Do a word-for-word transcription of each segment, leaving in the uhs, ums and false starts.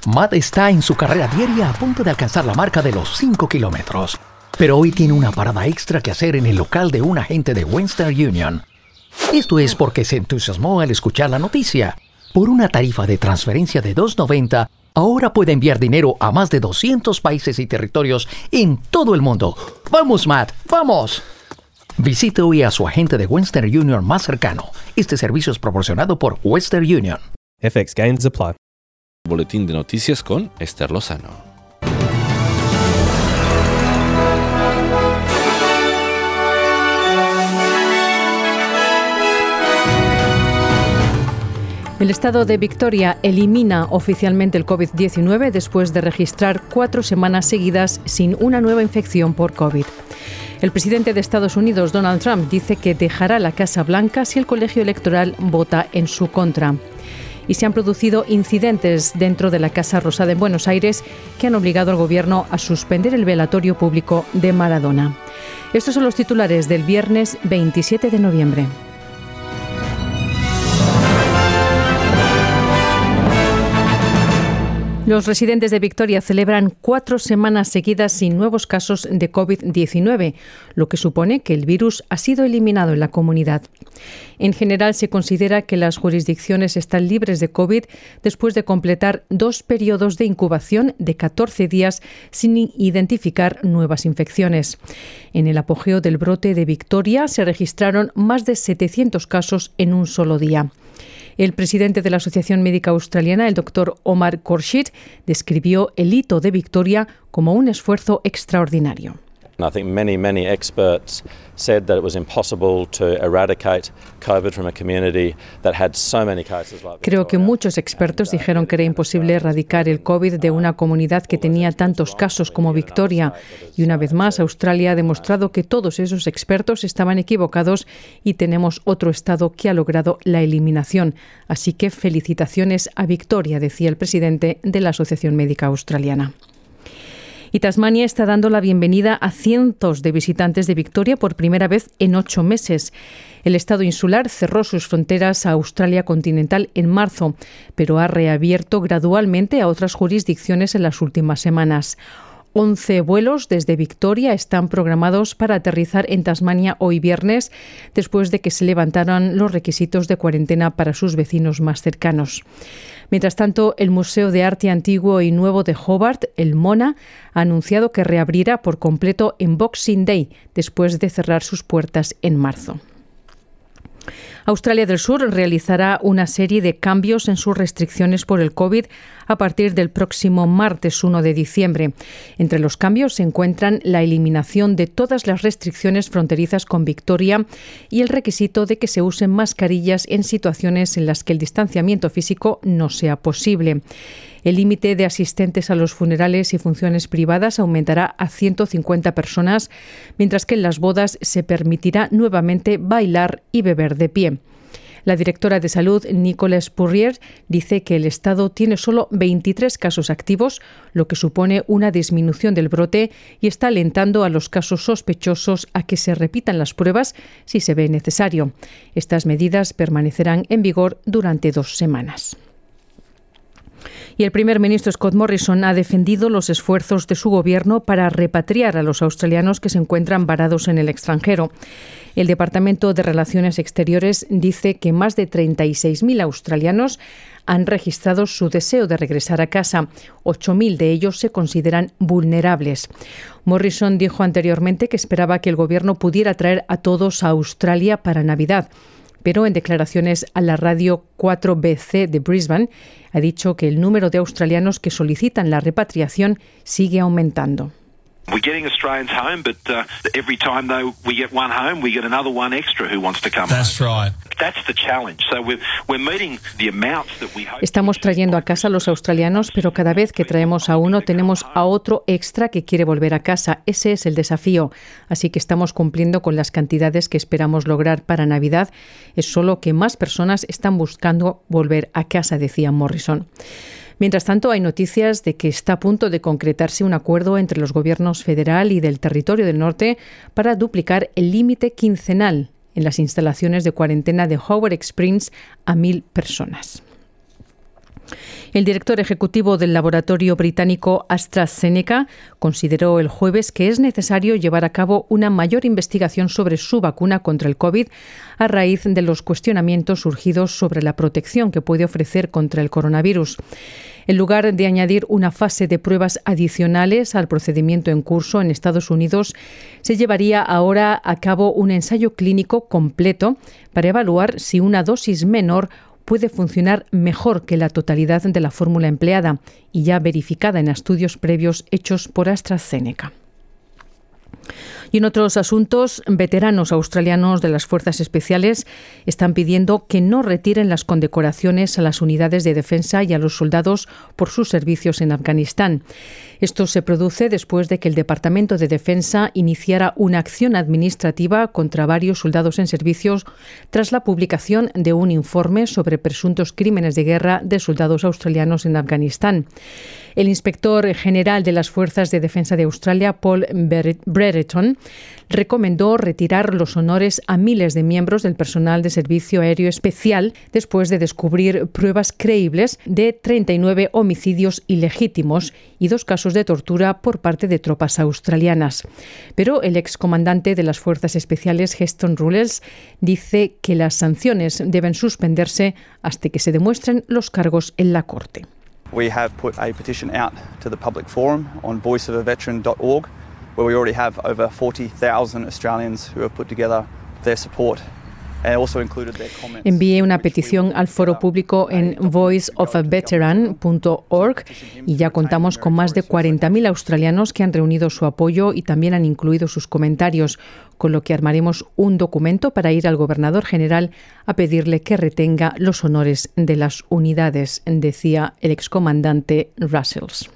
Matt está en su carrera diaria a punto de alcanzar la marca de los cinco kilómetros. Pero hoy tiene una parada extra que hacer en el local de un agente de Western Union. Esto es porque se entusiasmó al escuchar la noticia. Por una tarifa de transferencia de dos noventa, ahora puede enviar dinero a más de doscientos países y territorios en todo el mundo. ¡Vamos, Matt! ¡Vamos! Visite hoy a su agente de Western Union más cercano. Este servicio es proporcionado por Western Union. F X Gains apply. Boletín de noticias con Esther Lozano. El estado de Victoria elimina oficialmente el covid diecinueve después de registrar cuatro semanas seguidas sin una nueva infección por COVID. El presidente de Estados Unidos, Donald Trump, dice que dejará la Casa Blanca si el colegio electoral vota en su contra. Y se han producido incidentes dentro de la Casa Rosada en Buenos Aires que han obligado al gobierno a suspender el velatorio público de Maradona. Estos son los titulares del viernes veintisiete de noviembre. Los residentes de Victoria celebran cuatro semanas seguidas sin nuevos casos de covid diecinueve, lo que supone que el virus ha sido eliminado en la comunidad. En general, se considera que las jurisdicciones están libres de COVID después de completar dos periodos de incubación de catorce días sin identificar nuevas infecciones. En el apogeo del brote de Victoria se registraron más de setecientos casos en un solo día. El presidente de la Asociación Médica Australiana, el doctor Omar Khorshid, describió el hito de Victoria como un esfuerzo extraordinario. I think many, many experts said that it was impossible to eradicate COVID from a community that had so many cases like Victoria. Creo que muchos expertos dijeron que era imposible erradicar el COVID de una comunidad que tenía tantos casos como Victoria. Y una vez más, Australia ha demostrado que todos esos expertos estaban equivocados y tenemos otro estado que ha logrado la eliminación. Así que felicitaciones a Victoria, decía el presidente de la Asociación Médica Australiana. Y Tasmania está dando la bienvenida a cientos de visitantes de Victoria por primera vez en ocho meses. El estado insular cerró sus fronteras a Australia continental en marzo, pero ha reabierto gradualmente a otras jurisdicciones en las últimas semanas. once vuelos desde Victoria están programados para aterrizar en Tasmania hoy viernes, después de que se levantaran los requisitos de cuarentena para sus vecinos más cercanos. Mientras tanto, el Museo de Arte Antiguo y Nuevo de Hobart, el MoNA, ha anunciado que reabrirá por completo en Boxing Day, después de cerrar sus puertas en marzo. Australia del Sur realizará una serie de cambios en sus restricciones por el COVID a partir del próximo martes uno de diciembre. Entre los cambios se encuentran la eliminación de todas las restricciones fronterizas con Victoria y el requisito de que se usen mascarillas en situaciones en las que el distanciamiento físico no sea posible. El límite de asistentes a los funerales y funciones privadas aumentará a ciento cincuenta personas, mientras que en las bodas se permitirá nuevamente bailar y beber de pie. La directora de Salud, Nicola Spurrier, dice que el Estado tiene solo veintitrés casos activos, lo que supone una disminución del brote, y está alentando a los casos sospechosos a que se repitan las pruebas si se ve necesario. Estas medidas permanecerán en vigor durante dos semanas. Y el primer ministro Scott Morrison ha defendido los esfuerzos de su gobierno para repatriar a los australianos que se encuentran varados en el extranjero. El Departamento de Relaciones Exteriores dice que más de treinta y seis mil australianos han registrado su deseo de regresar a casa. ocho mil de ellos se consideran vulnerables. Morrison dijo anteriormente que esperaba que el gobierno pudiera traer a todos a Australia para Navidad. Pero en declaraciones a la radio cuatro B C de Brisbane ha dicho que el número de australianos que solicitan la repatriación sigue aumentando. We're getting Australians home, but uh, every time though we get one home, we get another one extra who wants to come. That's right. That's the challenge. So we're we're meeting the amounts that we hope. Estamos trayendo a casa a los australianos, pero cada vez que traemos a uno tenemos a otro extra que quiere volver a casa. Ese es el desafío. Así que estamos cumpliendo con las cantidades que esperamos lograr para Navidad. Es solo que más personas están buscando volver a casa, decía Morrison. Mientras tanto, hay noticias de que está a punto de concretarse un acuerdo entre los gobiernos federal y del Territorio del Norte para duplicar el límite quincenal en las instalaciones de cuarentena de Howard Springs a mil personas. El director ejecutivo del laboratorio británico AstraZeneca consideró el jueves que es necesario llevar a cabo una mayor investigación sobre su vacuna contra el COVID a raíz de los cuestionamientos surgidos sobre la protección que puede ofrecer contra el coronavirus. En lugar de añadir una fase de pruebas adicionales al procedimiento en curso en Estados Unidos, se llevaría ahora a cabo un ensayo clínico completo para evaluar si una dosis menor puede funcionar mejor que la totalidad de la fórmula empleada y ya verificada en estudios previos hechos por AstraZeneca. Y en otros asuntos, veteranos australianos de las Fuerzas Especiales están pidiendo que no retiren las condecoraciones a las unidades de defensa y a los soldados por sus servicios en Afganistán. Esto se produce después de que el Departamento de Defensa iniciara una acción administrativa contra varios soldados en servicios tras la publicación de un informe sobre presuntos crímenes de guerra de soldados australianos en Afganistán. El inspector general de las Fuerzas de Defensa de Australia, Paul Brereton, recomendó retirar los honores a miles de miembros del personal de servicio aéreo especial después de descubrir pruebas creíbles de treinta y nueve homicidios ilegítimos y dos casos de tortura por parte de tropas australianas. Pero el excomandante de las Fuerzas Especiales, Heston Rules, dice que las sanciones deben suspenderse hasta que se demuestren los cargos en la corte. We have put a petition out to the public forum on voice of a veteran dot org, where we already have over forty thousand Australians who have put together their support. Envié una petición al foro público en voice of a veteran punto org y ya contamos con más de cuarenta mil australianos que han reunido su apoyo y también han incluido sus comentarios, con lo que armaremos un documento para ir al gobernador general a pedirle que retenga los honores de las unidades, decía el excomandante Russells.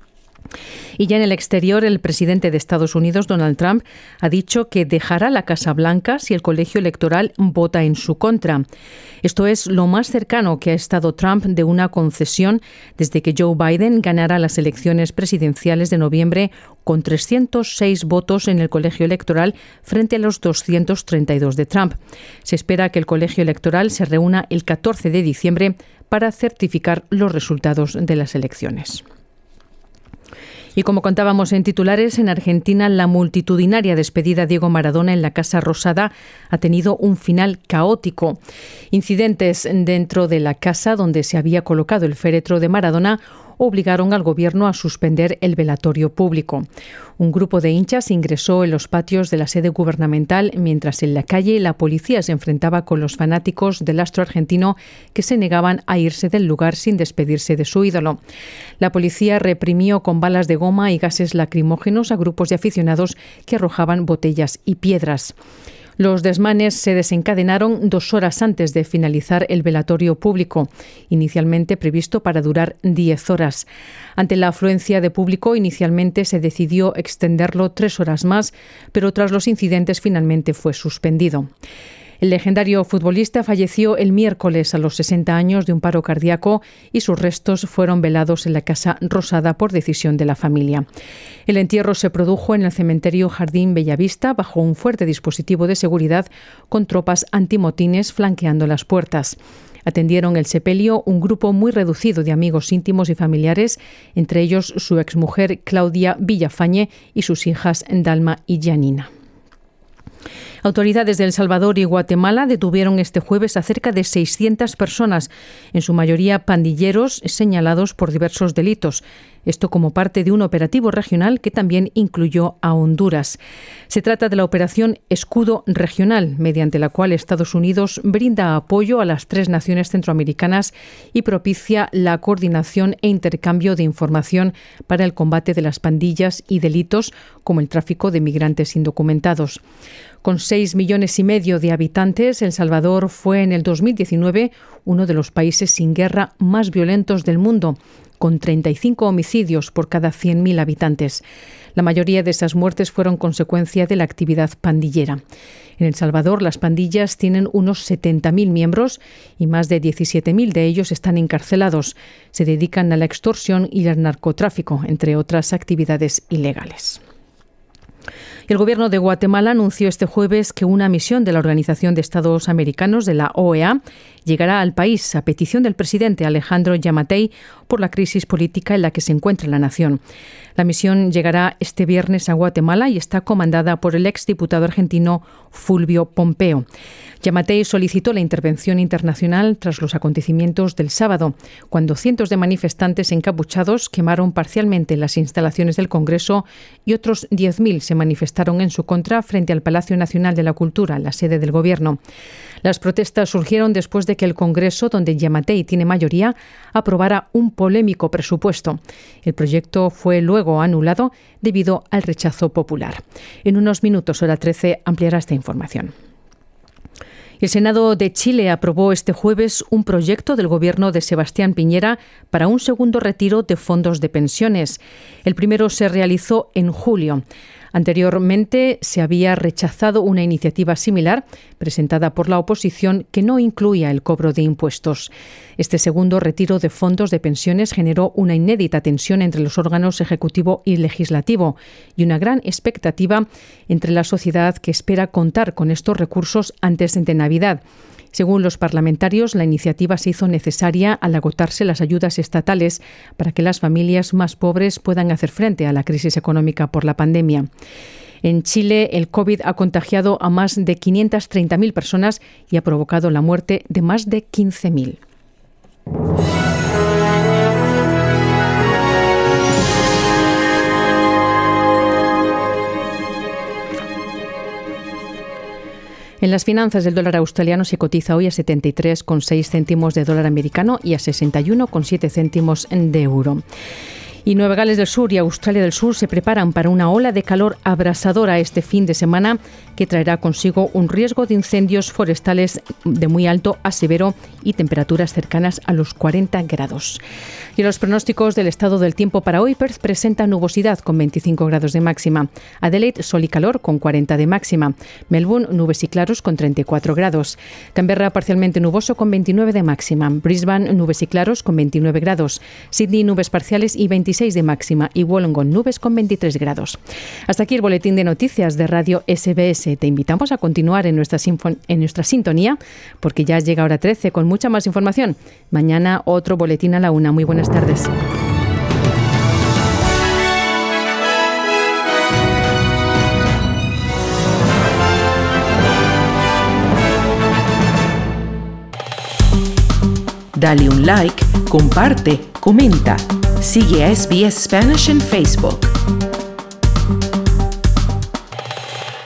Y ya en el exterior, el presidente de Estados Unidos, Donald Trump, ha dicho que dejará la Casa Blanca si el colegio electoral vota en su contra. Esto es lo más cercano que ha estado Trump de una concesión desde que Joe Biden ganara las elecciones presidenciales de noviembre con trescientos seis votos en el colegio electoral frente a los doscientos treinta y dos de Trump. Se espera que el colegio electoral se reúna el catorce de diciembre para certificar los resultados de las elecciones. Y como contábamos en titulares, en Argentina la multitudinaria despedida a Diego Maradona en la Casa Rosada ha tenido un final caótico. Incidentes dentro de la casa donde se había colocado el féretro de Maradona obligaron al gobierno a suspender el velatorio público. Un grupo de hinchas ingresó en los patios de la sede gubernamental, mientras en la calle la policía se enfrentaba con los fanáticos del astro argentino que se negaban a irse del lugar sin despedirse de su ídolo. La policía reprimió con balas de goma y gases lacrimógenos a grupos de aficionados que arrojaban botellas y piedras. Los desmanes se desencadenaron dos horas antes de finalizar el velatorio público, inicialmente previsto para durar diez horas. Ante la afluencia de público, inicialmente se decidió extenderlo tres horas más, pero tras los incidentes finalmente fue suspendido. El legendario futbolista falleció el miércoles a los sesenta años de un paro cardíaco y sus restos fueron velados en la Casa Rosada por decisión de la familia. El entierro se produjo en el cementerio Jardín Bellavista bajo un fuerte dispositivo de seguridad con tropas antimotines flanqueando las puertas. Atendieron el sepelio un grupo muy reducido de amigos íntimos y familiares, entre ellos su exmujer Claudia Villafañe y sus hijas Dalma y Janina. Autoridades de El Salvador y Guatemala detuvieron este jueves a cerca de seiscientas personas, en su mayoría pandilleros señalados por diversos delitos. Esto como parte de un operativo regional que también incluyó a Honduras. Se trata de la operación Escudo Regional, mediante la cual Estados Unidos brinda apoyo a las tres naciones centroamericanas y propicia la coordinación e intercambio de información para el combate de las pandillas y delitos como el tráfico de migrantes indocumentados. Con seis millones y medio de habitantes, El Salvador fue en el dos mil diecinueve uno de los países sin guerra más violentos del mundo, con treinta y cinco homicidios por cada cien mil habitantes. La mayoría de esas muertes fueron consecuencia de la actividad pandillera. En El Salvador, las pandillas tienen unos setenta mil miembros y más de diecisiete mil de ellos están encarcelados. Se dedican a la extorsión y al narcotráfico, entre otras actividades ilegales. El gobierno de Guatemala anunció este jueves que una misión de la Organización de Estados Americanos, de la O E A, llegará al país a petición del presidente Alejandro Yamatei por la crisis política en la que se encuentra la nación. La misión llegará este viernes a Guatemala y está comandada por el exdiputado argentino Fulvio Pompeo. Yamatei solicitó la intervención internacional tras los acontecimientos del sábado, cuando cientos de manifestantes encapuchados quemaron parcialmente las instalaciones del Congreso y otros diez mil se manifestaron en su contra frente al Palacio Nacional de la Cultura, la sede del gobierno. Las protestas surgieron después de que el Congreso, donde Yamatei tiene mayoría, aprobara un polémico presupuesto. El proyecto fue luego anulado debido al rechazo popular. En unos minutos, hora trece, ampliará esta información. El Senado de Chile aprobó este jueves un proyecto del gobierno de Sebastián Piñera para un segundo retiro de fondos de pensiones. El primero se realizó en julio. Anteriormente se había rechazado una iniciativa similar presentada por la oposición que no incluía el cobro de impuestos. Este segundo retiro de fondos de pensiones generó una inédita tensión entre los órganos ejecutivo y legislativo y una gran expectativa entre la sociedad que espera contar con estos recursos antes de Navidad. Según los parlamentarios, la iniciativa se hizo necesaria al agotarse las ayudas estatales para que las familias más pobres puedan hacer frente a la crisis económica por la pandemia. En Chile, el COVID ha contagiado a más de quinientas treinta mil personas y ha provocado la muerte de más de quince mil. En las finanzas, el dólar australiano se cotiza hoy a setenta y tres coma seis céntimos de dólar americano y a sesenta y uno coma siete céntimos de euro. Y Nueva Gales del Sur y Australia del Sur se preparan para una ola de calor abrasadora este fin de semana que traerá consigo un riesgo de incendios forestales de muy alto a severo y temperaturas cercanas a los cuarenta grados. Y los pronósticos del estado del tiempo para hoy: Perth presenta nubosidad con veinticinco grados de máxima, Adelaide sol y calor con cuarenta de máxima, Melbourne nubes y claros con treinta y cuatro grados, Canberra parcialmente nuboso con veintinueve de máxima, Brisbane nubes y claros con veintinueve grados, Sydney nubes parciales y veintiséis de máxima y Wollongong nubes con veintitrés grados. Hasta aquí el boletín de noticias de Radio S B S. Te invitamos a continuar en nuestra, sinfon- en nuestra sintonía porque ya llega hora trece con mucha más información. Mañana otro boletín a la una. Muy buenas tardes. Dale un like, comparte, comenta. Sigue a S B S Spanish en Facebook.